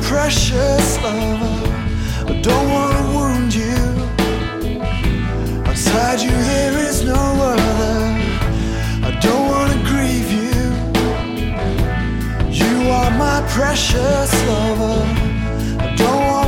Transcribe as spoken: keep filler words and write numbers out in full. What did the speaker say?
precious lover. I don't wanna wound you. Outside you there is no other. I don't wanna grieve you. You are my precious lover. I don't wanna